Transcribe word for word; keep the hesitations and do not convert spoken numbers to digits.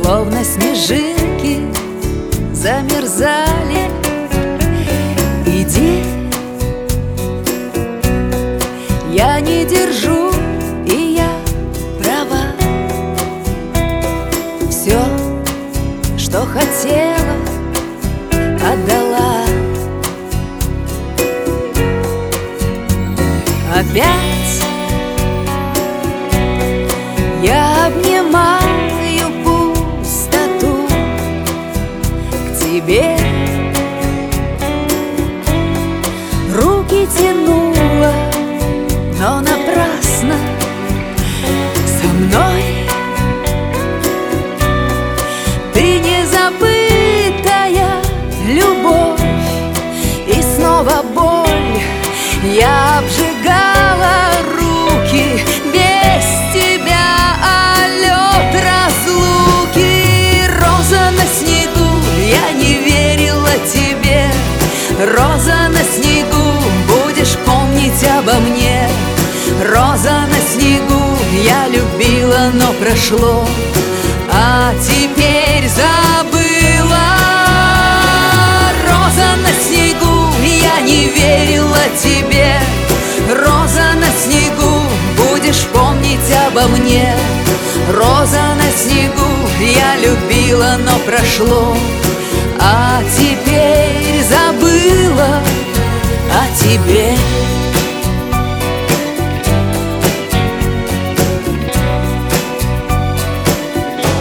словно снежинки замерзали. Иди, я не держу, и я права. Все, что хотела, отдала. Опять я обнимаю пустоту к тебе. Руки тянула, но напрасно. Со мной ты не забытая любовь, и снова боль. Я обжигала руки без тебя, а лед разлуки. Роза на снегу, я не верила тебе. Роза на снегу, будешь помнить обо мне. Роза на снегу, я любила, но прошло, а теперь забыла. Роза на снегу, я не верила тебе. Роза на снегу, будешь помнить обо мне. Роза на снегу, я любила, но прошло, а теперь забыла о тебе.